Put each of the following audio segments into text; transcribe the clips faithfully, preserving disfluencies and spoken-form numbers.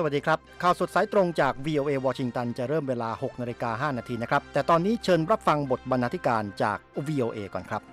วัสดีครับข่าวสดสายตรงจาก วี โอ เอ วอชิงตันจะเริ่มเวลา หกนาฬิกาห้านาทีนะครับแต่ตอนนี้เชิญรับฟังบทบรรณาธิการจาก วี โอ เอ ก่อนครับ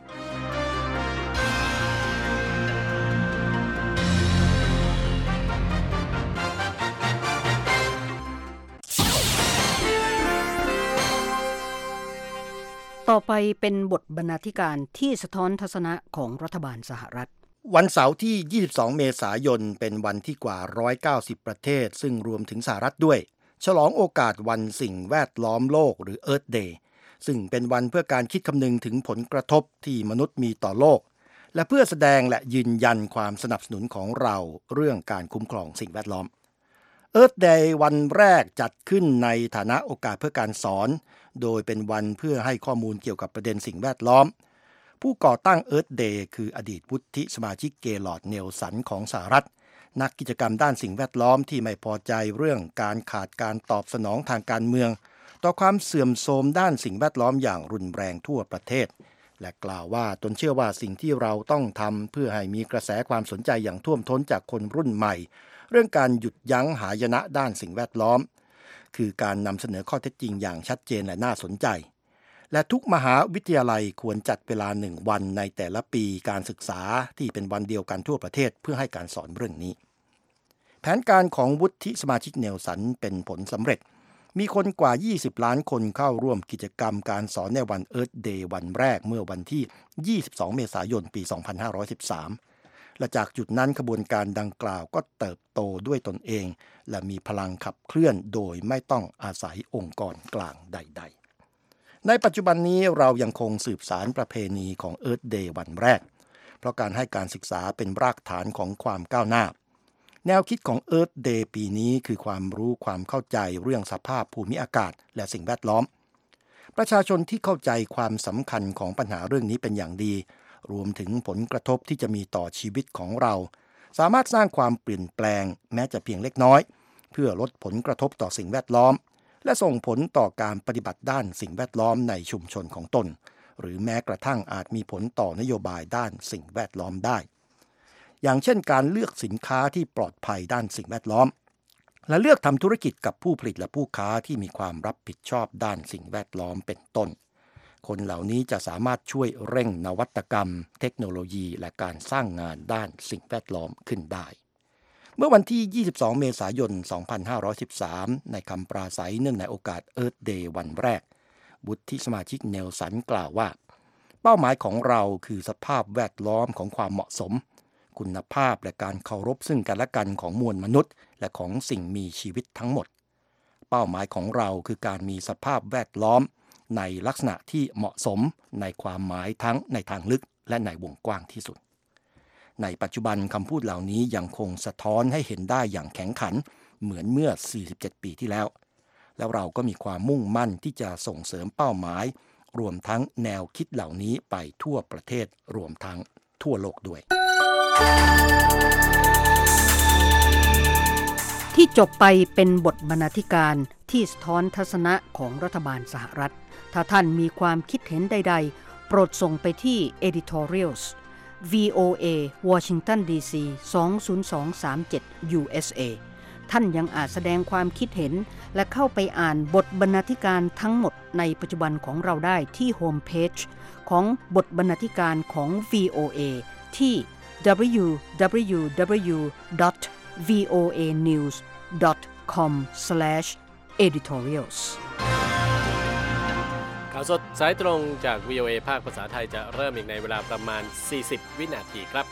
ต่อไปเป็นบทบรรณาธิการที่สะท้อนทัศนะของรัฐบาลสหรัฐวันเสาร์ที่ยี่สิบสองเมษายนเป็นวันที่กว่าหนึ่งร้อยเก้าสิบประเทศซึ่งรวมถึงสหรัฐด้วยฉลองโอกาสวันสิ่งแวดล้อมโลกหรือ Earth Day ซึ่งเป็นวันเพื่อการคิดคำนึงถึงผลกระทบที่มนุษย์มีต่อโลกและเพื่อแสดงและยืนยันความสนับสนุนของเราเรื่องการคุ้มครองสิ่งแวดล้อม Earth Day วันแรกจัดขึ้นในฐานะโอกาสเพื่อการสอนโดยเป็นวันเพื่อให้ข้อมูลเกี่ยวกับประเด็นสิ่งแวดล้อมผู้ก่อตั้ง Earth Day คืออดีตวุฒิสมาชิกเกลอร์ดเนลสันของสหรัฐนักกิจกรรมด้านสิ่งแวดล้อมที่ไม่พอใจเรื่องการขาดการตอบสนองทางการเมืองต่อความเสื่อมโทรมด้านสิ่งแวดล้อมอย่างรุนแรงทั่วประเทศและกล่าวว่าตนเชื่อว่าสิ่งที่เราต้องทำเพื่อให้มีกระแสความสนใจอย่างท่วมท้นจากคนรุ่นใหม่เรื่องการหยุดยั้งหายนะด้านสิ่งแวดล้อมคือการนำเสนอข้อเท็จจริงอย่างชัดเจนและน่าสนใจและทุกมหาวิทยาลัยควรจัดเวลาหนึ่งวันในแต่ละปีการศึกษาที่เป็นวันเดียวกันทั่วประเทศเพื่อให้การสอนเรื่องนี้แผนการของวุฒิสมาชิกเนลสันเป็นผลสำเร็จมีคนกว่ายี่สิบล้านคนเข้าร่วมกิจกรรมการสอนในวัน Earth Day วันแรกเมื่อวันที่ยี่สิบสองเมษายนปีสองพันห้าร้อยสิบสามและจากจุดนั้นขบวนการดังกล่าวก็เติบโตด้วยตนเองและมีพลังขับเคลื่อนโดยไม่ต้องอาศัยองค์กรกลางใดๆในปัจจุบันนี้เรายังคงสืบสานประเพณีของ Earth Day วันแรกเพราะการให้การศึกษาเป็นรากฐานของความก้าวหน้าแนวคิดของ Earth Day ปีนี้คือความรู้ความเข้าใจเรื่องสภาพภูมิอากาศและสิ่งแวดล้อมประชาชนที่เข้าใจความสำคัญของปัญหาเรื่องนี้เป็นอย่างดีรวมถึงผลกระทบที่จะมีต่อชีวิตของเราสามารถสร้างความเปลี่ยนแปลงแม้จะเพียงเล็กน้อยเพื่อลดผลกระทบต่อสิ่งแวดล้อมและส่งผลต่อการปฏิบัติด้านสิ่งแวดล้อมในชุมชนของตนหรือแม้กระทั่งอาจมีผลต่อนโยบายด้านสิ่งแวดล้อมได้อย่างเช่นการเลือกสินค้าที่ปลอดภัยด้านสิ่งแวดล้อมและเลือกทำธุรกิจกับผู้ผลิตและผู้ค้าที่มีความรับผิดชอบด้านสิ่งแวดล้อมเป็นต้นคนเหล่านี้จะสามารถช่วยเร่งนวัตกรรมเทคโนโลยีและการสร้างงานด้านสิ่งแวดล้อมขึ้นได้เมื่อวันที่ยี่สิบสองเมษายนสองพันห้าร้อยสิบสามในคำปราศัยเนื่องในโอกาส Earth Day วันแรกวุฒิสมาชิกเนลสันกล่าวว่าเป้าหมายของเราคือสภาพแวดล้อมของความเหมาะสมคุณภาพและการเคารพซึ่งกันและกันของมวลมนุษย์และของสิ่งมีชีวิตทั้งหมดเป้าหมายของเราคือการมีสภาพแวดล้อมในลักษณะที่เหมาะสมในความหมายทั้งในทางลึกและในวงกว้างที่สุดในปัจจุบันคำพูดเหล่านี้ยังคงสะท้อนให้เห็นได้อย่างแข็งขันเหมือนเมื่อสี่สิบเจ็ดปีที่แล้วแล้วเราก็มีความมุ่งมั่นที่จะส่งเสริมเป้าหมายรวมทั้งแนวคิดเหล่านี้ไปทั่วประเทศรวมทั้งทั่วโลกด้วยที่จบไปเป็นบทบรรณาธิการที่สะท้อนทัศนะของรัฐบาลสหรัฐถ้าท่านมีความคิดเห็นใดๆโปรดส่งไปที่ editorials วี โอ เอ Washington ดี ซี สอง ศูนย์ สอง สาม เจ็ด ยู เอส เอ ท่านยังอาจแสดงความคิดเห็นและเข้าไปอ่านบทบรรณาธิการทั้งหมดในปัจจุบันของเราได้ที่โฮมเพจของบทบรรณาธิการของ วี โอ เอ ที่ ดับเบิลยู ดับเบิลยู ดับเบิลยู ดอท วี โอ เอ นิวส์ ดอท คอม สแลช เอดิทอเรียลส์ข่าวสดสายตรงจาก วี โอ เอ ภาคภาษาไทยจะเริ่มอีกในเวลาประมาณสี่สิบวินาทีครับ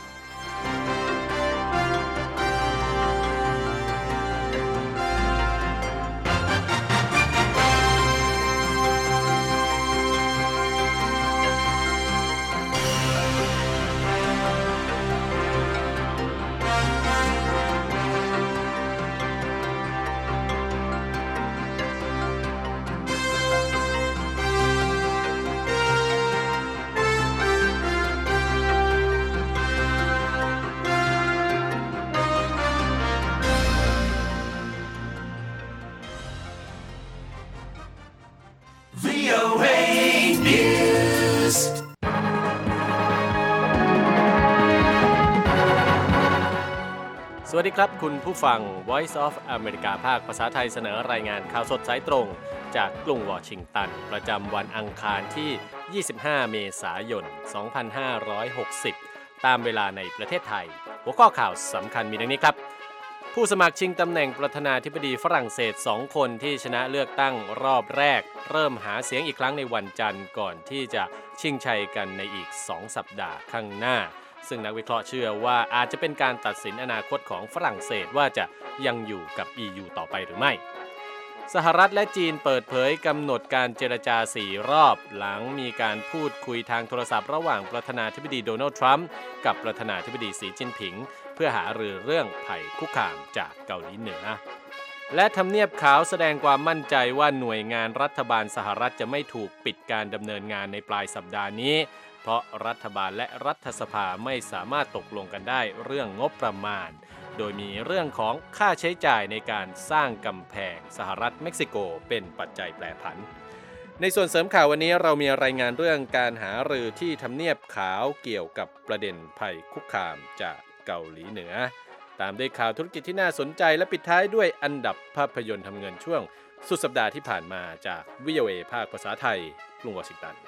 สวัสดีครับคุณผู้ฟัง Voice of America ภาคภาษาไทยเสนอรายงานข่าวสดสายตรงจากกรุงวอชิงตันประจำวันอังคารที่ ยี่สิบห้า เมษายน สองพันห้าร้อยหกสิบ ตามเวลาในประเทศไทยหัวข้อข่าวสำคัญมีดังนี้ครับผู้สมัครชิงตำแหน่งประธานาธิบดีฝรั่งเศสสองคนที่ชนะเลือกตั้งรอบแรกเริ่มหาเสียงอีกครั้งในวันจันทร์ก่อนที่จะชิงชัยกันในอีกสองสัปดาห์ข้างหน้าซึ่งนักวิเคราะห์เชื่อว่าอาจจะเป็นการตัดสินอนาคตของฝรั่งเศสว่าจะยังอยู่กับ อี ยู ต่อไปหรือไม่สหรัฐและจีนเปิดเผยกำหนดการเจรจาสี่รอบหลังมีการพูดคุยทางโทรศัพท์ระหว่างประธานาธิบดีโดนัลด์ทรัมป์กับประธานาธิบดีสีจิ้นผิงเพื่อหารือเรื่องภัยคุกคามจากเกาหลีเหนือและทำเนียบขาวแสดงความมั่นใจว่าหน่วยงานรัฐบาลสหรัฐจะไม่ถูกปิดการดำเนินงานในปลายสัปดาห์นี้เพราะรัฐบาลและรัฐสภาไม่สามารถตกลงกันได้เรื่องงบประมาณโดยมีเรื่องของค่าใช้จ่ายในการสร้างกำแพงสหรัฐเม็กซิโกเป็นปัจจัยแปรผันในส่วนเสริมข่าววันนี้เรามีรายงานเรื่องการหารือที่ทำเนียบขาวเกี่ยวกับประเด็นภัยคุกคามจากเกาหลีเหนือตามด้วยข่าวธุรกิจที่น่าสนใจและปิดท้ายด้วยอันดับภาพยนตร์ทำเงินช่วงสุดสัปดาห์ที่ผ่านมาจาก วี โอ เอ ภาคภาษาไทยกรุงวอชิงตัน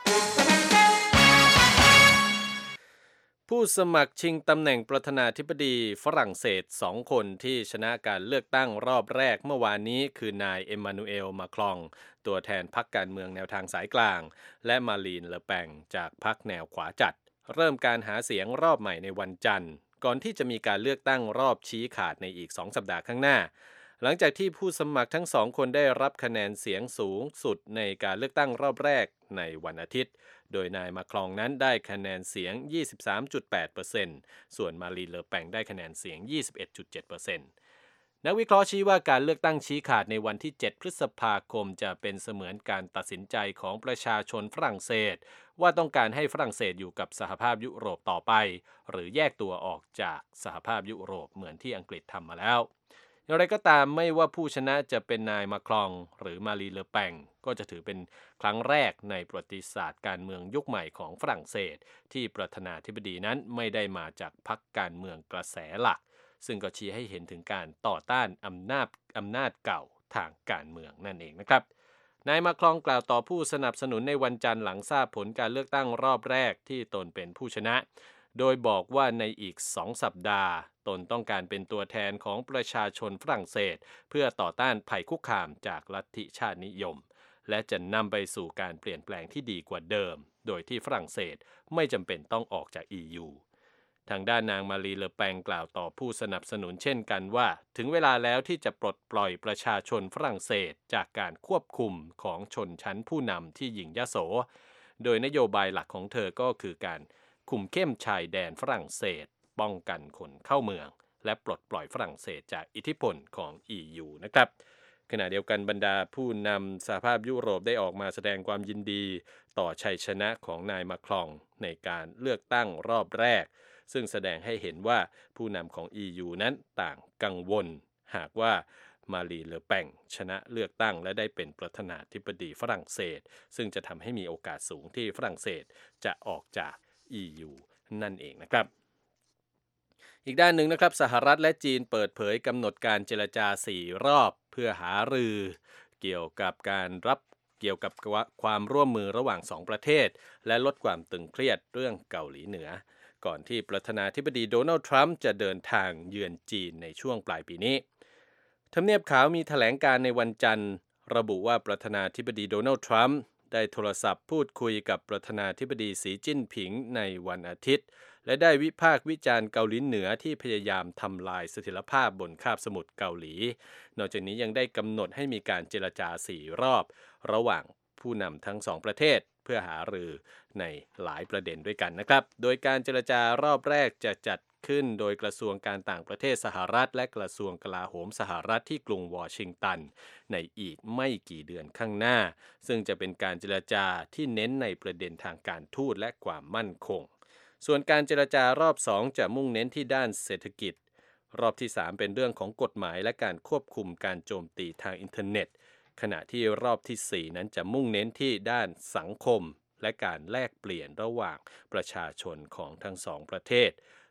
ผู้สมัครชิงตำแหน่งประธานาธิบดีฝรั่งเศสสองคนที่ชนะการเลือกตั้งรอบแรกเมื่อวานนี้คือนายเอ็มมานูเอลมาครองตัวแทนพรรคการเมืองแนวทางสายกลางและมารีนเลอแปงจากพรรคแนวขวาจัดเริ่มการหาเสียงรอบใหม่ในวันจันทร์ก่อนที่จะมีการเลือกตั้งรอบชี้ขาดในอีกสองสัปดาห์ข้างหน้าหลังจากที่ผู้สมัครทั้งสองคนได้รับคะแนนเสียงสูงสุดในการเลือกตั้งรอบแรกในวันอาทิตย์โดยนายมาครองนั้นได้คะแนนเสียง ยี่สิบสามจุดแปดเปอร์เซ็นต์ ส่วนมารีนเลอแปงได้คะแนนเสียง ยี่สิบเอ็ดจุดเจ็ดเปอร์เซ็นต์ นักวิเคราะห์ชี้ว่าการเลือกตั้งชี้ขาดในวันที่เจ็ดพฤษภาคมจะเป็นเสมือนการตัดสินใจของประชาชนฝรั่งเศสว่าต้องการให้ฝรั่งเศสอยู่กับสหภาพยุโรปต่อไปหรือแยกตัวออกจากสหภาพยุโรปเหมือนที่อังกฤษทำมาแล้วอย่างไรก็ตามไม่ว่าผู้ชนะจะเป็นนายมาครองหรือมารีเลอแปงก็จะถือเป็นครั้งแรกในประวัติศาสตร์การเมืองยุคใหม่ของฝรั่งเศสที่ประธานาธิบดีนั้นไม่ได้มาจากพรรคการเมืองกระแสหลักซึ่งก็ชี้ให้เห็นถึงการต่อต้านอำนาจอำนาจเก่าทางการเมืองนั่นเองนะครับนายมาครองกล่าวต่อผู้สนับสนุนในวันจันทร์หลังทราบผลการเลือกตั้งรอบแรกที่ตนเป็นผู้ชนะโดยบอกว่าในอีกสองสัปดาห์ตนต้องการเป็นตัวแทนของประชาชนฝรั่งเศสเพื่อต่อต้านภัยคุกคามจากลัทธิชาตินิยมและจะนำไปสู่การเปลี่ยนแปลงที่ดีกว่าเดิมโดยที่ฝรั่งเศสไม่จำเป็นต้องออกจาก อี ยู ทางด้านนางมารีเลอแปงกล่าวต่อผู้สนับสนุนเช่นกันว่าถึงเวลาแล้วที่จะปลดปล่อยประชาชนฝรั่งเศสจากการควบคุมของชนชั้นผู้นำที่หยิ่งยโสโดยนโยบายหลักของเธอก็คือการคุมเข้มชายแดนฝรั่งเศสป้องกันคนเข้าเมืองและปลดปล่อยฝรั่งเศสจากอิทธิพลของ อี ยู นะครับขณะเดียวกันบรรดาผู้นำสหภาพยุโรปได้ออกมาแสดงความยินดีต่อชัยชนะของนายมาครองในการเลือกตั้งรอบแรกซึ่งแสดงให้เห็นว่าผู้นำของ อี ยู นั้นต่างกังวลหากว่ามารีเลอแปงชนะเลือกตั้งและได้เป็นประธานาธิบดีฝรั่งเศสซึ่งจะทำให้มีโอกาสสูงที่ฝรั่งเศสจะออกจาก อี ยู นั่นเองนะครับอีกด้านหนึ่งนะครับสหรัฐและจีนเปิดเผยกำหนดการเจรจาสี่รอบเพื่อหารือเกี่ยวกับการรับเกี่ยวกับความร่วมมือระหว่างสองประเทศและลดความตึงเครียดเรื่องเกาหลีเหนือก่อนที่ประธานาธิบดีโดนัลด์ทรัมป์จะเดินทางเยือนจีนในช่วงปลายปีนี้ทำเนียบขาวมีแถลงการในวันจันทร์ระบุว่าประธานาธิบดีโดนัลด์ทรัมป์ได้โทรศัพท์พูดคุยกับประธานาธิบดีสีจิ้นผิงในวันอาทิตย์และได้วิพากษ์วิจารณ์เกาหลีเหนือที่พยายามทำลายเสถียรภาพบนคาบสมุทรเกาหลีนอกจากนี้ยังได้กำหนดให้มีการเจรจาสี่รอบระหว่างผู้นำทั้งสองประเทศเพื่อหารือในหลายประเด็นด้วยกันนะครับโดยการเจรจารอบแรกจะจัดขึ้นโดยกระทรวงการต่างประเทศสหรัฐและกระทรวงกลาโหมสหรัฐที่กรุงวอชิงตันในอีกไม่กี่เดือนข้างหน้าซึ่งจะเป็นการเจรจาที่เน้นในประเด็นทางการทูตและความมั่นคงส่วนการเจรจารอบสองจะมุ่งเน้นที่ด้านเศรษฐกิจรอบที่สามเป็นเรื่องของกฎหมายและการควบคุมการโจมตีทางอินเทอร์เน็ตขณะที่รอบที่สี่นั้นจะมุ่งเน้นที่ด้านสังคมและการแลกเปลี่ยนระหว่างประชาชนของทั้งสองประเทศ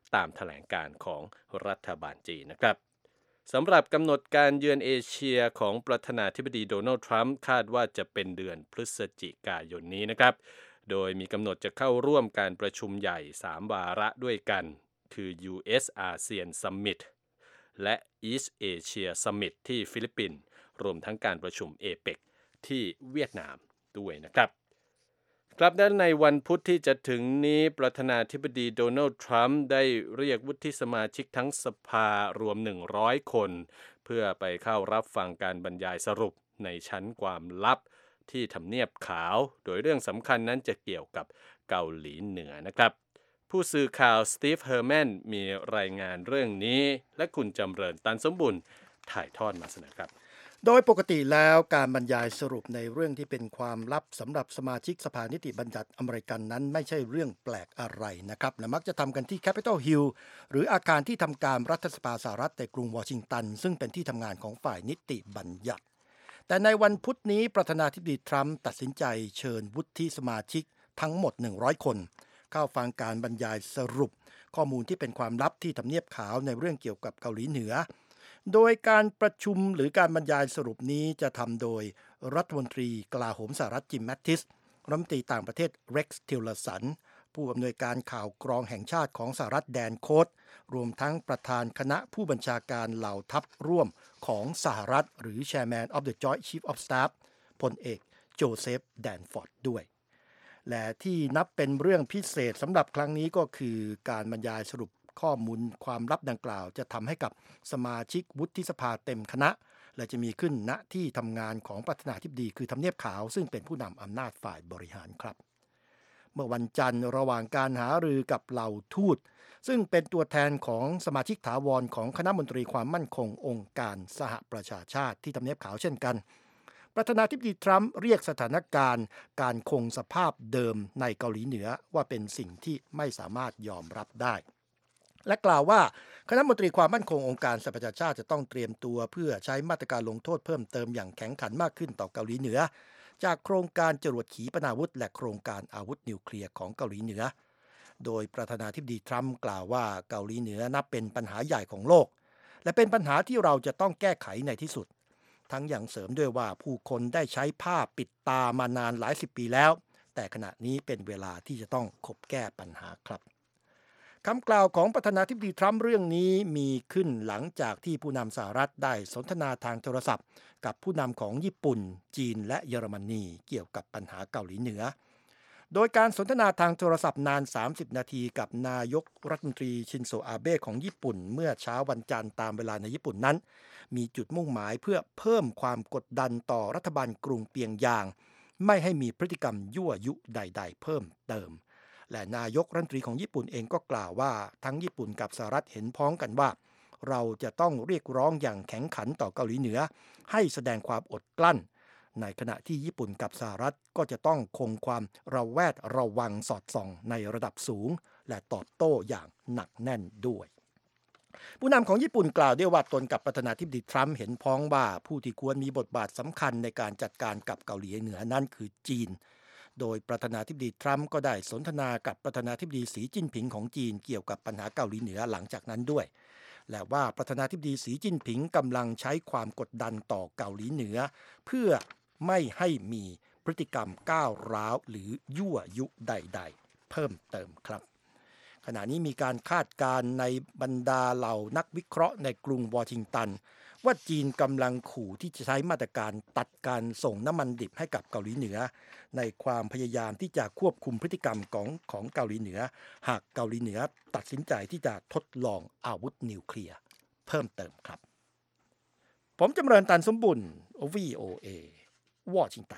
ตามแถลงการของรัฐบาลจีนนะครับสำหรับกำหนดการเยือนเอเชียของประธานาธิบดีโดนัลด์ทรัมป์คาดว่าจะเป็นเดือนพฤศจิกายนนี้นะครับโดยมีกำหนดจะเข้าร่วมการประชุมใหญ่สามวาระด้วยกันคือ ยู เอส อาเซียน Summit และ East Asia Summit ที่ฟิลิปปินส์รวมทั้งการประชุม เอ เปค ที่เวียดนามด้วยนะครับครับด้านในวันพุธที่จะถึงนี้ประธานาธิบดีโดนัลด์ทรัมป์ได้เรียกวุฒิสมาชิกทั้งสภารวมหนึ่งร้อยคนเพื่อไปเข้ารับฟังการบรรยายสรุปในชั้นความลับที่ทำเนียบขาวโดยเรื่องสำคัญนั้นจะเกี่ยวกับเกาหลีเหนือนะครับผู้สื่อข่าวสตีฟเฮอร์แมนมีรายงานเรื่องนี้และคุณจำเริญตันสมบุญถ่ายทอดมาเสนอครับโดยปกติแล้วการบรรยายสรุปในเรื่องที่เป็นความลับสำหรับสมาชิกสภานิติบัญญัติอเมริกันนั้นไม่ใช่เรื่องแปลกอะไรนะครับและมักจะทำกันที่ Capitol Hill หรืออาคารที่ทำการรัฐสภาสหรัฐในกรุงวอชิงตันซึ่งเป็นที่ทำงานของฝ่ายนิติบัญญัติแต่ในวันพุธนี้ประธานาธิบดีทรัมป์ตัดสินใจเชิญวุฒิสมาชิกทั้งหมดหนึ่งร้อยคนเข้าฟังการบรรยายสรุปข้อมูลที่เป็นความลับที่ทำเนียบขาวในเรื่องเกี่ยวกับเกาหลีเหนือโดยการประชุมหรือการบรรยายสรุปนี้จะทำโดยรัฐมนตรีกลาโหมสหรัฐจิมแมตติสรัฐมนตรีต่างประเทศเร็กซ์ทิลเลอร์สันผู้อำนวยการข่าวกรองแห่งชาติของสหรัฐแดนโคดรวมทั้งประธานคณะผู้บัญชาการเหล่าทัพร่วมของสหรัฐหรือ Chairman of the Joint Chief of Staff พลเอกโจเซฟแดนฟอร์ดด้วยและที่นับเป็นเรื่องพิเศษสำหรับครั้งนี้ก็คือการบรรยายสรุปข้อมูลความลับดังกล่าวจะทำให้กับสมาชิกวุฒิสภาเต็มคณะและจะมีขึ้นณที่ทำงานของประธานาธิบดีคือทำเนียบขาวซึ่งเป็นผู้นำอำนาจฝ่ายบริหารครับเมื่อวันจันทร์ระหว่างการหารือกับเหล่าทูตซึ่งเป็นตัวแทนของสมาชิกถาวรของคณะมนตรีความมั่นคงองค์การสหประชาชาติที่ทำเนียบขาวเช่นกันประธานาธิบดีทรัมป์เรียกสถานการณ์การคงสภาพเดิมในเกาหลีเหนือว่าเป็นสิ่งที่ไม่สามารถยอมรับได้และกล่าวว่าคณะมนตรีความมั่นคงองค์การสหประชาชาติจะต้องเตรียมตัวเพื่อใช้มาตรการลงโทษเพิ่มเติมอย่างแข็งขันมากขึ้นต่อเกาหลีเหนือจากโครงการจรวดขีปนาวุธและโครงการอาวุธนิวเคลียร์ของเกาหลีเหนือโดยประธานาธิบดีทรัมป์กล่าวว่าเกาหลีเหนือนับเป็นปัญหาใหญ่ของโลกและเป็นปัญหาที่เราจะต้องแก้ไขในที่สุดทั้งอย่างเสริมด้วยว่าผู้คนได้ใช้ผ้าปิดตามานานหลายสิบปีแล้วแต่ขณะนี้เป็นเวลาที่จะต้องขบแก้ปัญหาครับคำกล่าวของประธานาธิบดีทรัมป์เรื่องนี้มีขึ้นหลังจากที่ผู้นำสหรัฐได้สนทนาทางโทรศัพท์กับผู้นำของญี่ปุ่นจีนและเยอรมนีเกี่ยวกับปัญหาเกาหลีเหนือโดยการสนทนาทางโทรศัพท์นานสามสิบนาทีกับนายกรัฐมนตรีชินโซอาเบะของญี่ปุ่นเมื่อเช้าวันจันทร์ตามเวลาในญี่ปุ่นนั้นมีจุดมุ่งหมายเพื่อเพิ่มความกดดันต่อรัฐบาลกรุงเปียงยางไม่ให้มีพฤติกรรมยั่วยุใดๆเพิ่มเติมและนายกรัฐมนตรีของญี่ปุ่นเองก็กล่าวว่าทั้งญี่ปุ่นกับสหรัฐเห็นพ้องกันว่าเราจะต้องเรียกร้องอย่างแข็งขันต่อเกาหลีเหนือให้แสดงความอดกลั้นในขณะที่ญี่ปุ่นกับสหรัฐก็จะต้องคงความระแวดระวังสอดส่องในระดับสูงและตอบโต้อย่างหนักแน่นด้วยผู้นำของญี่ปุ่นกล่าวด้วยว่าตนกับประธานาธิบดีทรัมป์เห็นพ้องว่าผู้ที่ควรมีบทบาทสำคัญในการจัดการกับเกาหลีเหนือนั้นคือจีนโดยประธานาธิบดีทรัมป์ก็ได้สนทนากับประธานาธิบดีสีจิ้นผิงของจีนเกี่ยวกับปัญหาเกาหลีเหนือหลังจากนั้นด้วยและว่าประธานาธิบดีสีจิ้นผิงกำลังใช้ความกดดันต่อเกาหลีเหนือเพื่อไม่ให้มีพฤติกรรมก้าวร้าวหรือยั่วยุใดๆเพิ่มเติมครับขณะนี้มีการคาดการณ์ในบรรดาเหล่านักวิเคราะห์ในกรุงวอชิงตันว่าจีนกำลังขู่ที่จะใช้มาตรการตัดการส่งน้ำมันดิบให้กับเกาหลีเหนือในความพยายามที่จะควบคุมพฤติกรรมของของเกาหลีเหนือหากเกาหลีเหนือตัดสินใจที่จะทดลองอาวุธนิวเคลียร์เพิ่มเติมครับผมจำเริญตันสมบุญ วี โอ เอ วอชิงตัน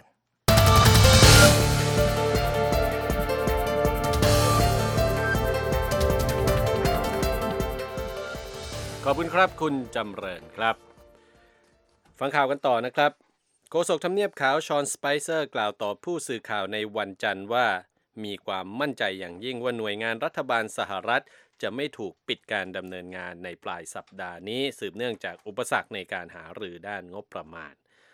ขอบคุณครับคุณจำเริญครับฟังข่าวกันต่อนะครับโฆษกทำเนียบขาวชอนสไปเซอร์กล่าวต่อผู้สื่อข่าวในวันจันทร์ว่ามีความมั่นใจอย่างยิ่งว่าหน่วยงานรัฐบาลสหรัฐจะไม่ถูกปิดการดำเนินงานในปลายสัปดาห์นี้สืบเนื่องจากอุปสรรคในการหารือด้านงบประมาณแผ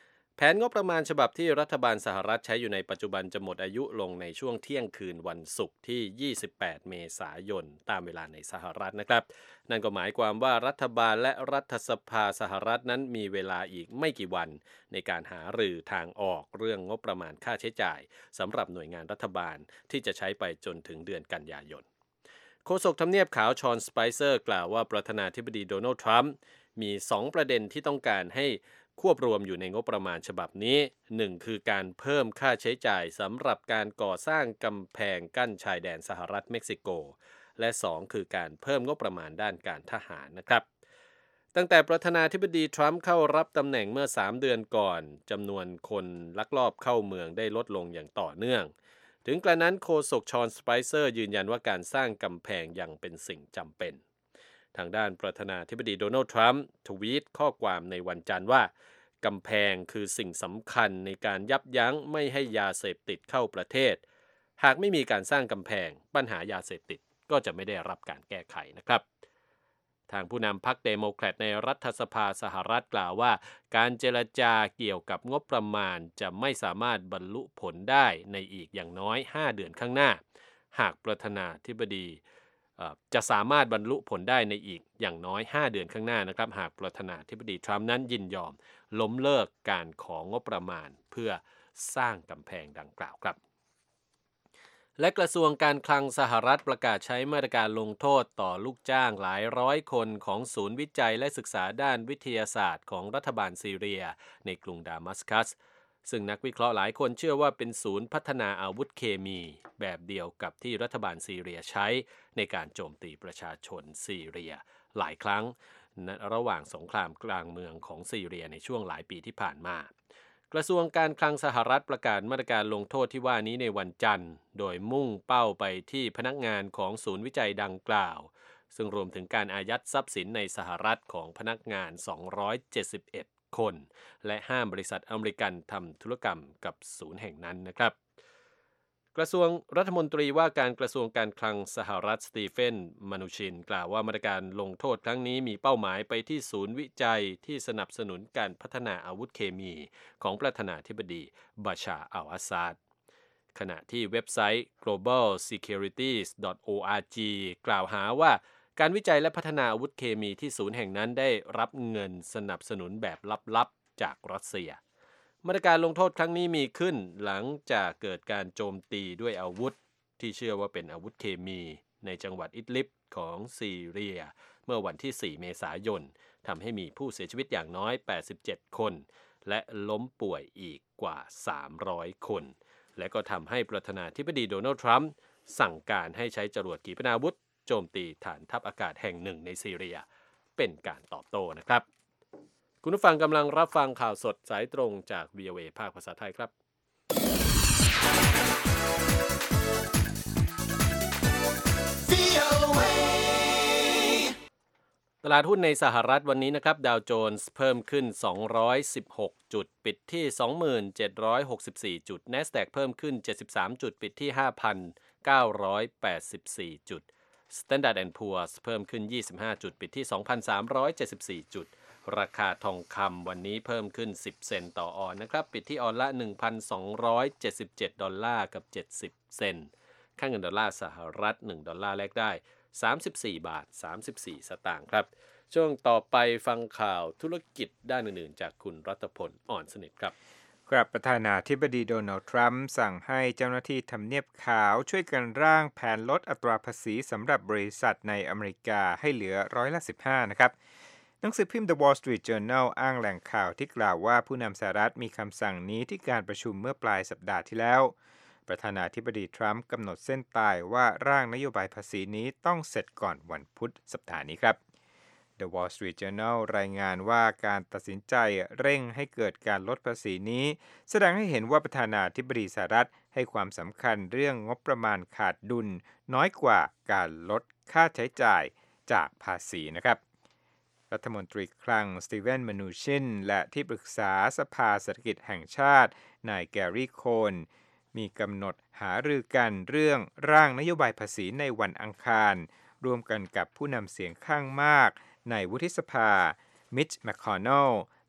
นงบประมาณฉบับที่รัฐบาลสหรัฐใช้อยู่ในปัจจุบันจะหมดอายุลงในช่วงเที่ยงคืนวันศุกร์ที่ยี่สิบแปดเมษายนตามเวลาในสหรัฐนะครับนั่นก็หมายความว่ารัฐบาลและรัฐสภาสหรัฐนั้นมีเวลาอีกไม่กี่วันในการหารือทางออกเรื่องงบประมาณค่าใช้จ่ายสำหรับหน่วยงานรัฐบาลที่จะใช้ไปจนถึงเดือนกันยายนโฆษกทำเนียบขาวชอนสไปเซอร์กล่าวว่าประธานาธิบดีโดนัลด์ทรัมป์มีสองประเด็นที่ต้องการให้ควบรวมอยู่ในงบประมาณฉบับนี้หนึ่งคือการเพิ่มค่าใช้จ่ายสำหรับการก่อสร้างกำแพงกั้นชายแดนสหรัฐเม็กซิโกและสองคือการเพิ่มงบประมาณด้านการทหารนะครับตั้งแต่ประธานาธิบดีทรัมป์เข้ารับตำแหน่งเมื่อสามเดือนก่อนจำนวนคนลักลอบเข้าเมืองได้ลดลงอย่างต่อเนื่องถึงกระนั้นโฆษกชอนสไปเซอร์ยืนยันว่าการสร้างกำแพงยังเป็นสิ่งจำเป็นทางด้านประธานาธิบดีโดนัลด์ทรัมป์ทวีตข้อความในวันจันทร์ว่ากำแพงคือสิ่งสำคัญในการยับยั้งไม่ให้ยาเสพติดเข้าประเทศหากไม่มีการสร้างกำแพงปัญหายาเสพติดก็จะไม่ได้รับการแก้ไขนะครับทางผู้นำพรรคเดโมแครตในรัฐสภาสหรัฐกล่าวว่าการเจรจาเกี่ยวกับงบประมาณจะไม่สามารถบรรลุผลได้ในอีกอย่างน้อยห้าเดือนข้างหน้าหากประธานาธิบดีจะสามารถบรรลุผลได้ในอีกอย่างน้อยห้าเดือนข้างหน้านะครับหากประธานาธิบดีทรัมป์นั้นยินยอมล้มเลิกการของงบประมาณเพื่อสร้างกำแพงดังกล่าวครับและกระทรวงการคลังสหรัฐประกาศใช้มาตรการลงโทษต่อลูกจ้างหลายร้อยคนของศูนย์วิจัยและศึกษาด้านวิทยาศาสตร์ของรัฐบาลซีเรียในกรุงดามัสกัสซึ่งนักวิเคราะห์หลายคนเชื่อว่าเป็นศูนย์พัฒนาอาวุธเคมีแบบเดียวกับที่รัฐบาลซีเรียใช้ในการโจมตีประชาชนซีเรียหลายครั้งระหว่างสงครามกลางเมืองของซีเรียในช่วงหลายปีที่ผ่านมากระทรวงการคลังสหรัฐประกาศมาตรการลงโทษที่ว่านี้ในวันจันทร์โดยมุ่งเป้าไปที่พนักงานของศูนย์วิจัยดังกล่าวซึ่งรวมถึงการอายัดทรัพย์สินในสหรัฐของพนักงานสองร้อยเจ็ดสิบเอ็ดคนและห้ามบริษัทอเมริกันทำธุรกรรมกับศูนย์แห่งนั้นนะครับกระทรวงรัฐมนตรีว่าการกระทรวงการคลังสหรัฐสตีเฟนมานูชินกล่าวว่ามาตรการลงโทษครั้งนี้มีเป้าหมายไปที่ศูนย์วิจัยที่สนับสนุนการพัฒนาอาวุธเคมีของประธานาธิบดีบาชาร์ อัล อาซาดขณะที่เว็บไซต์ โกลบอล ซีเคียวริตี้ ดอท โอ อาร์ จี กล่าวหาว่าการวิจัยและพัฒนาอาวุธเคมีที่ศูนย์แห่งนั้นได้รับเงินสนับสนุนแบบลับๆจากรัสเซียมาตรการลงโทษครั้งนี้มีขึ้นหลังจากเกิดการโจมตีด้วยอาวุธที่เชื่อว่าเป็นอาวุธเคมีในจังหวัดอิดลิบของซีเรียเมื่อวันที่สี่เมษายนทำให้มีผู้เสียชีวิตอย่างน้อยแปดสิบเจ็ดคนและล้มป่วยอีกกว่าสามร้อยคนและก็ทำให้ประธานาธิบดีโดนัลด์ทรัมป์สั่งการให้ใช้จรวดขีปนาวุธโจมตีฐานทัพอากาศแห่งหนึ่งในซีเรียเป็นการตอบโต้นะครับคุณผู้ฟังกำลังรับฟังข่าวสดสายตรงจาก วี โอ เอ ภาคภาษาไทยครับตลาดหุ้นในสหรัฐวันนี้นะครับดาวโจนส์เพิ่มขึ้นสองร้อยสิบหกจุดปิดที่ สองหมื่นเจ็ดร้อยหกสิบสี่ จุด NASDAQ เพิ่มขึ้นเจ็ดสิบสามจุดปิดที่ ห้าพันเก้าร้อยแปดสิบสี่ จุด Standard แอนด์ Poor's เพิ่มขึ้นยี่สิบห้าจุดปิดที่ สองพันสามร้อยเจ็ดสิบสี่ จุดราคาทองคำวันนี้เพิ่มขึ้นสิบเซนต์ต่อออนซ์นะครับปิดที่ออนซ์ละ หนึ่งพันสองร้อยเจ็ดสิบเจ็ด ดอลลาร์กับเจ็ดสิบเซนต์ค่าเงินดอลลาร์สหรัฐหนึ่งดอลลาร์แลกได้สามสิบสี่บาทสามสิบสี่สตางค์ครับช่วงต่อไปฟังข่าวธุรกิจด้านอื่นๆจากคุณรัตพลอ่อนสนิทครับครับประธานาธิบดีโดนัลด์ทรัมป์สั่งให้เจ้าหน้าที่ทำเนียบขาวช่วยกันร่างแผนลดอัตราภาษีสำหรับบริษัทในอเมริกาให้เหลือร้อยละสิบห้านะครับหนังสือพิมพ์ The Wall Street Journal อ้างแหล่งข่าวที่กล่าวว่าผู้นำสหรัฐมีคำสั่งนี้ที่การประชุมเมื่อปลายสัปดาห์ที่แล้วประธานาธิบดีทรัมป์กำหนดเส้นตายว่าร่างนโยบายภาษีนี้ต้องเสร็จก่อนวันพุธสัปดาห์นี้ครับ The Wall Street Journal รายงานว่าการตัดสินใจเร่งให้เกิดการลดภาษีนี้แสดงให้เห็นว่าประธานาธิบดีสหรัฐให้ความสำคัญเรื่องงบประมาณขาดดุลน้อยกว่าการลดค่าใช้จ่ายจากภาษีนะครับรัฐมนตรีคลังสตีเวน มานูชินและที่ปรึกษาสภาเศรษฐกิจแห่งชาตินายแกรี่โคนมีกำหนดหารือกันเรื่องร่างนโยบายภาษีในวันอังคารร่วมกันกับผู้นำเสียงข้างมากในวุฒิสภามิช แมคคอนเนล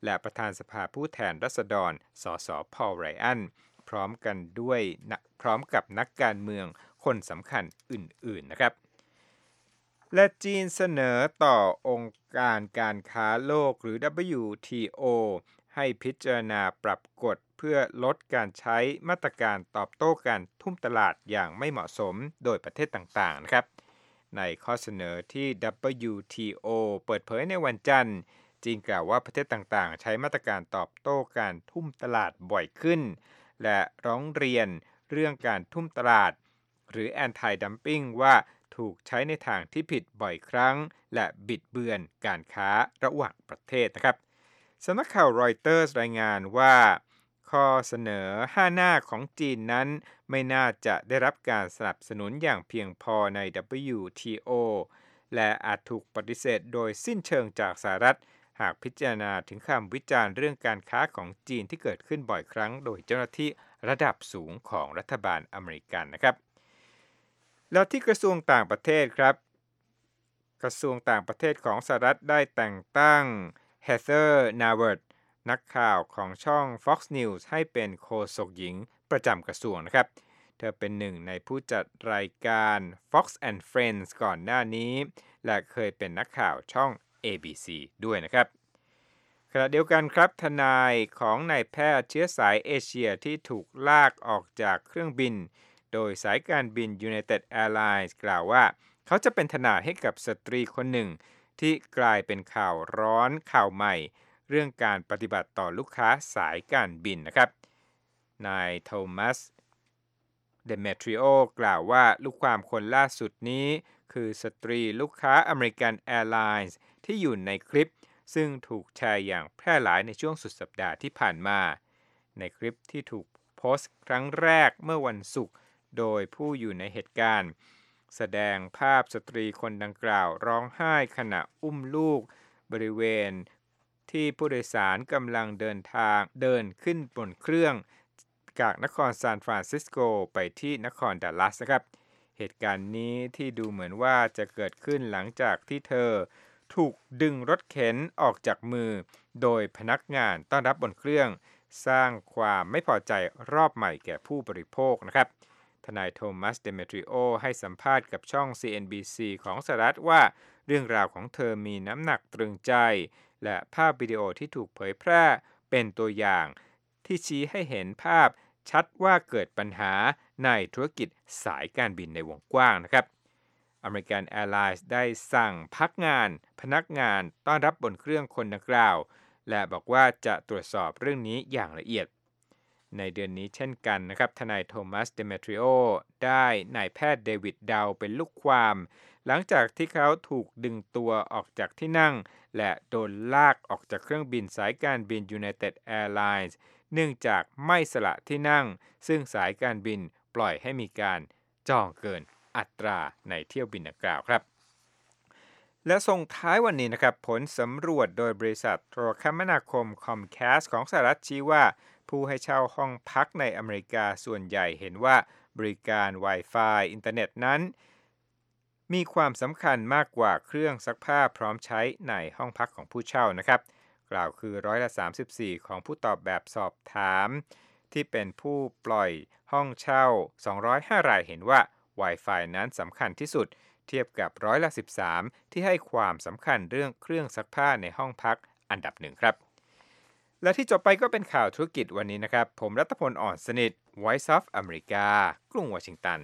และประธานสภาผู้แทนราษฎรสสพอลไรอันพร้อมกันด้วยพร้อมกับนักการเมืองคนสำคัญอื่นๆนะครับและจีนเสนอต่อองค์การการค้าโลกหรือ ดับเบิลยู ที โอ ให้พิจารณาปรับกฎเพื่อลดการใช้มาตรการตอบโต้การทุ่มตลาดอย่างไม่เหมาะสมโดยประเทศต่างๆนะครับในข้อเสนอที่ ดับเบิลยู ที โอ เปิดเผยในวันจันทร์จีนกล่าวว่าประเทศต่างๆใช้มาตรการตอบโต้การทุ่มตลาดบ่อยขึ้นและร้องเรียนเรื่องการทุ่มตลาดหรือ Anti Dumping ว่าถูกใช้ในทางที่ผิดบ่อยครั้งและบิดเบือนการค้าระหว่างประเทศนะครับสำนักข่าวรอยเตอร์สรายงานว่าข้อเสนอห้าหน้าของจีนนั้นไม่น่าจะได้รับการสนับสนุนอย่างเพียงพอใน ดับเบิลยู ที โอ และอาจถูกปฏิเสธโดยสิ้นเชิงจากสหรัฐหากพิจารณาถึงคำวิจารณ์เรื่องการค้าของจีนที่เกิดขึ้นบ่อยครั้งโดยเจ้าหน้าที่ระดับสูงของรัฐบาลอเมริกันนะครับแล้วที่กระทรวงต่างประเทศครับกระทรวงต่างประเทศของสหรัฐได้แต่งตั้ง Heather Nauert นักข่าวของช่อง Fox News ให้เป็นโฆษกหญิงประจำกระทรวงนะครับเธอเป็นหนึ่งในผู้จัดรายการ Fox and Friends ก่อนหน้านี้และเคยเป็นนักข่าวช่อง เอ บี ซี ด้วยนะครับขณะเดียวกันครับทนายของนายแพทย์เชื้อสายเอเชียที่ถูกลากออกจากเครื่องบินโดยสายการบิน United Airlines กล่าวว่าเขาจะเป็นทนายให้กับสตรีคนหนึ่งที่กลายเป็นข่าวร้อนข่าวใหม่เรื่องการปฏิบัติต่อลูกค้าสายการบินนะครับนายโทมัสเดเมทริโอกล่าวว่าลูกความคนล่าสุดนี้คือสตรีลูกค้าอเมริกันแอร์ไลน์ที่อยู่ในคลิปซึ่งถูกแชร์อย่างแพร่หลายในช่วงสุดสัปดาห์ที่ผ่านมาในคลิปที่ถูกโพสต์ครั้งแรกเมื่อวันศุกร์โดยผู้อยู่ในเหตุการณ์แสดงภาพสตรีคนดังกล่าวร้องไห้ขณะอุ้มลูกบริเวณที่ผู้โดยสารกำลังเดินทางเดินขึ้นบนเครื่องจากนครซานฟรานซิสโกไปที่นครดัลลัสนะครับเหตุการณ์นี้ที่ดูเหมือนว่าจะเกิดขึ้นหลังจากที่เธอถูกดึงรถเข็นออกจากมือโดยพนักงานต้อนรับบนเครื่องสร้างความไม่พอใจรอบใหม่แก่ผู้บริโภคนะครับทนายโทมัสเดเมทริโอให้สัมภาษณ์กับช่อง ซี เอ็น บี ซี ของสหรัฐว่าเรื่องราวของเธอมีน้ำหนักตรึงใจและภาพวิดีโอที่ถูกเผยแพร่เป็นตัวอย่างที่ชี้ให้เห็นภาพชัดว่าเกิดปัญหาในธุรกิจสายการบินในวงกว้างนะครับอเมริกันแอร์ไลน์ได้สั่งพักงานพนักงานต้อนรับบนเครื่องคนดังกล่าวและบอกว่าจะตรวจสอบเรื่องนี้อย่างละเอียดในเดือนนี้เช่นกันนะครับทนายโทมัสเดเมทริโอได้นายแพทย์เดวิดดาวเป็นลูกความหลังจากที่เขาถูกดึงตัวออกจากที่นั่งและโดนลากออกจากเครื่องบินสายการบิน United Airlines เนื่องจากไม่สละที่นั่งซึ่งสายการบินปล่อยให้มีการจองเกินอัตราในเที่ยวบินดังกล่าวครับและส่งท้ายวันนี้นะครับผลสำรวจโดยบริษัทโทรคมนาคม Comcast ของสหรัฐชี้ว่าผู้ให้เช่าห้องพักในอเมริกาส่วนใหญ่เห็นว่าบริการ Wi-Fi อินเทอร์เน็ตนั้นมีความสำคัญมากกว่าเครื่องซักผ้าพร้อมใช้ในห้องพักของผู้เช่านะครับกล่าวคือร้อยละสามสิบสี่ของผู้ตอบแบบสอบถามที่เป็นผู้ปล่อยห้องเช่าสองร้อยห้ารายเห็นว่า Wi-Fi นั้นสำคัญที่สุดเทียบกับร้อยละสิบสามที่ให้ความสำคัญเรื่องเครื่องซักผ้าในห้องพักอันดับหนึ่งครับและที่จบไปก็เป็นข่าวธุรกิจวันนี้นะครับผมรัตพลอ่อนสนิท Voice of America กรุงวอชิงตัน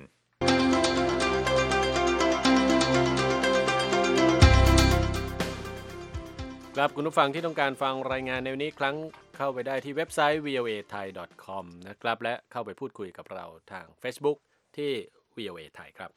ครับคุณผู้ฟังที่ต้องการฟังรายงานในวันนี้ครั้งเข้าไปได้ที่เว็บไซต์ วี โอ เอ ไทย ดอท คอม นะครับและเข้าไปพูดคุยกับเราทาง Facebook ที่ วี โอ เอ ไทยครับ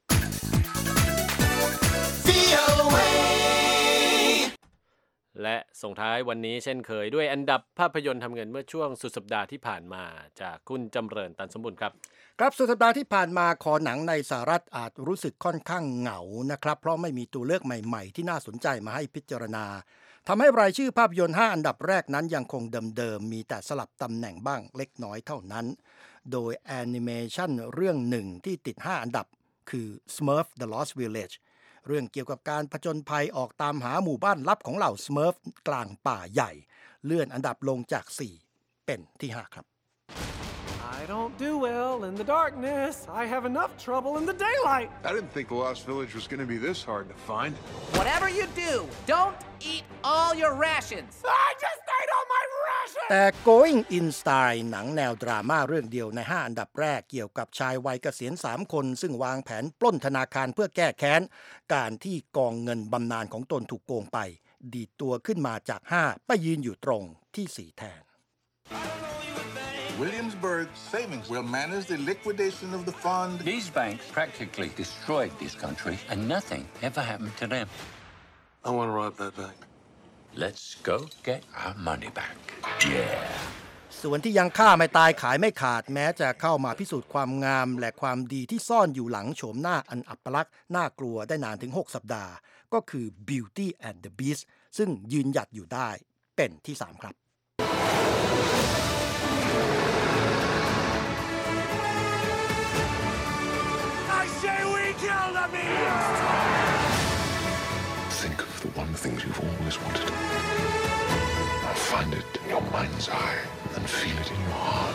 และส่งท้ายวันนี้เช่นเคยด้วยอันดับภาพยนตร์ทำเงินเมื่อช่วงสุดสัปดาห์ที่ผ่านมาจากคุณจำเริญตันสมบูรณ์ครับครับสุดสัปดาห์ที่ผ่านมาคอหนังในสหรัฐอาจรู้สึกค่อนข้างเหงานะครับเพราะไม่มีตัวเลือกใหม่ๆที่น่าสนใจมาให้พิจารณาทำให้รายชื่อภาพยนตร์ห้าอันดับแรกนั้นยังคงเดิมๆมีแต่สลับตำแหน่งบ้างเล็กน้อยเท่านั้นโดยแอนิเมชันเรื่องหนึ่งที่ติดห้าอันดับคือ Smurf The Lost Village เรื่องเกี่ยวกับการผจญภัยออกตามหาหมู่บ้านลับของเหล่า Smurf กลางป่าใหญ่เลื่อนอันดับลงจากสี่เป็นที่ห้าครับ I don't do well in the darkness. I have enough trouble in the daylight. I didn't think the Lost Village was going to be this hard to find. Whatever you do, don't eat all your rations. I just ate all my rations. แต่ Going in Style หนังแนวดราม่าเรื่องเดียวในห้าอันดับแรกเกี่ยวกับชายวัยเกษียณสามคนซึ่งวางแผนปล้นธนาคารเพื่อแก้แค้นการที่กองเงินบำนาญของตนถูกโกงไปดีดตัวขึ้นมาจากห้าไปยืนอยู่ตรงที่สี่แทน Williamsburg Savings will manage the liquidation of the fund. These banks practically destroyed this country, and nothing ever happened to them. I want to rob that bank. Let's go get our money back. Yeah. ส่วนที่ยังฆ่าไม่ตายขายไม่ขาดแม้จะเข้ามาพิสูจน์ความงามและความดีที่ซ่อนอยู่หลังโฉมหน้าอันอัปลักษณ์น่ากลัวได้นานถึงหกสัปดาห์ก็คือ Beauty and the Beast ซึ่งยืนหยัดอยู่ได้เป็นที่สามครับ Think of the one thing you've always wanted. Find it in your mind's eye and feel it in your heart.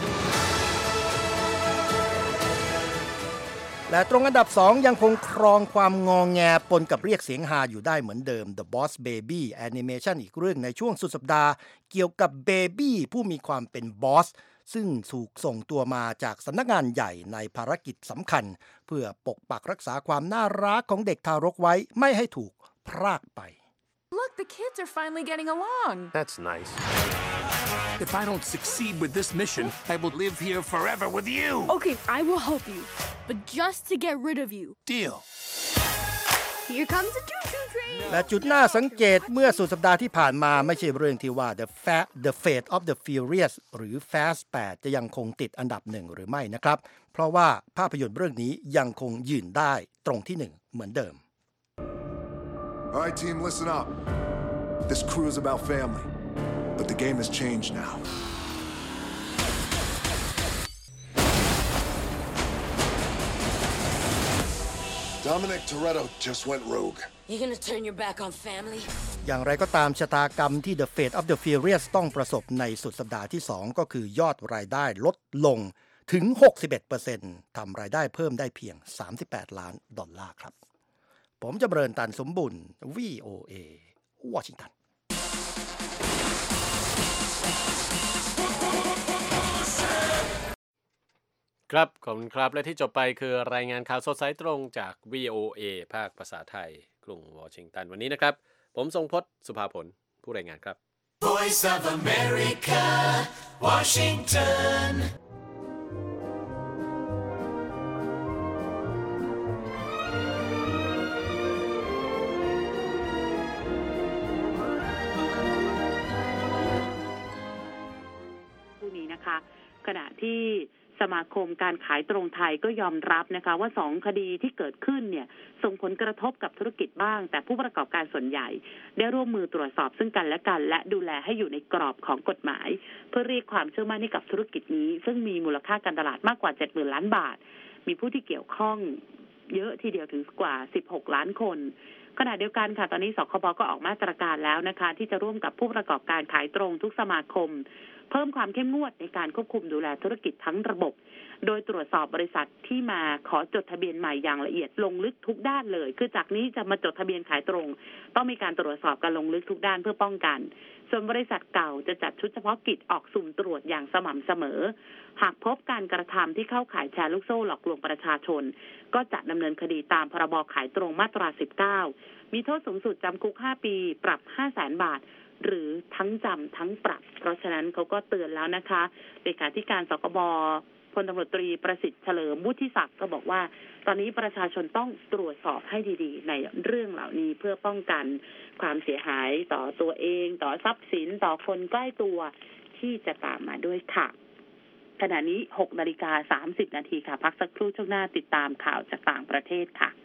และตรงอันดับสองยังคงครองความงองแงปนกับเรียกเสียงฮาอยู่ได้เหมือนเดิม The Boss Baby แอนิเมชันอีกเรื่องในช่วงสุดสัปดาห์เกี่ยวกับเบบี้ผู้มีความเป็นบอสซึ่งถูกส่งตัวมาจากสำนักงานใหญ่ในภารกิจสำคัญเพื่อปกปักรักษาความน่ารักของเด็กทารกไว้ไม่ให้ถูกพรากไป Look, the kids are finally getting along. That's nice. If I don't succeed with this mission, I will live here forever with you. Okay, I will help you, but just to get rid of you. Deal. Here comes the choo-choo train. และจุดน่าสังเกตเมื่อสุดสัปดาห์ที่ผ่านมาไม่ใช่เรื่องที่ว่า The Fa- The Fate of the Furious หรือ Fast แปดจะยังคงติดอันดับหนึ่งหรือไม่นะครับเพราะว่าภาพยนตร์เรื่องนี้ยังคงยืนได้ตรงที่หนึ่งเหมือนเดิม All right, team, listen up. This crew is about family, but the game has changed now. Dominic Toretto just went rogue. You gonna turn your back on family? อย่างไรก็ตามชะตากรรมที่ The Fate of the Furious ต้องประสบในสุดสัปดาห์ที่สองก็คือยอดรายได้ลดลงถึง หกสิบเอ็ดเปอร์เซ็นต์ ทำรายได้เพิ่มได้เพียงสามสิบแปดล้านดอลลาร์ครับผมจำเริญตันสมบุญ วี โอ เอ วอชิงตันครับขอบคุณครับและที่จบไปคือรายงานข่าวสดสายตรงจาก วี โอ เอ ภาคภาษาไทยกรุงวอชิงตันวันนี้นะครับผมทรงพจน์สุภาผลผู้รายงานครับ Voice of America Washington ขณะที่สมาคมการขายตรงไทยก็ยอมรับนะคะว่าสองคดีที่เกิดขึ้นเนี่ยส่งผลกระทบกับธุรกิจบ้างแต่ผู้ประกอบการส่วนใหญ่ได้ร่วมมือตรวจสอบซึ่งกันและกันและดูแลให้อยู่ในกรอบของกฎหมายเพื่อเรียกความเชื่อมั่นให้กับธุรกิจนี้ซึ่งมีมูลค่าการตลาดมากกว่า เจ็ดหมื่น ล้านบาทมีผู้ที่เกี่ยวข้องเยอะทีเดียวถึงกว่าสิบหกล้านคนขณะเดียวกันค่ะตอนนี้สคบก็ออกมาตรการแล้วนะคะที่จะร่วมกับผู้ประกอบการขายตรงทุกสมาคมเพิ่มความเข้มงวดในการควบคุมดูแลธุรกิจทั้งระบบโดยตรวจสอบบริษัทที่มาขอจดทะเบียนใหม่อย่างละเอียดลงลึกทุกด้านเลยคือจากนี้จะมาจดทะเบียนขายตรงต้องมีการตรวจสอบการลงลึกทุกด้านเพื่อป้องกันส่วนบริษัทเก่าจะจัดชุดเฉพาะกิจออกสุ่มตรวจอย่างสม่ำเสมอหากพบการกระทำที่เข้าข่ายแชร์ลูกโซ่หลอกลวงประชาชนก็จะดำเนินคดีตามพรบขายตรงมาตราสิบเก้ามีโทษสูงสุดจำคุกห้าปีปรับ ห้าแสน บาทหรือทั้งจำทั้งปรับเพราะฉะนั้นเขาก็เตือนแล้วนะคะเลขาธิการสคบพลตำรวจตรีประสิทธิ์เฉลิมวุฒิศักดิ์ก็บอกว่าตอนนี้ประชาชนต้องตรวจสอบให้ดีๆในเรื่องเหล่านี้เพื่อป้องกันความเสียหายต่อตัวเองต่อทรัพย์สินต่อคนใกล้ตัวที่จะตามมาด้วยค่ะขณะนี้ หกนาฬิกาสามสิบนาทีค่ะพักสักครู่ช่วงหน้าติดตามข่าวจากต่างประเทศค่ะ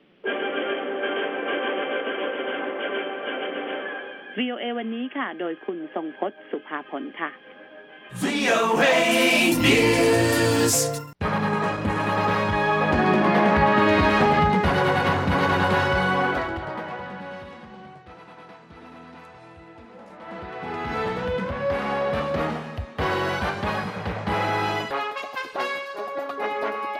วี โอ เอ วันนี้ค่ะโดยคุณทรงพจน์สุภาผลค่ะวี โอ เอ News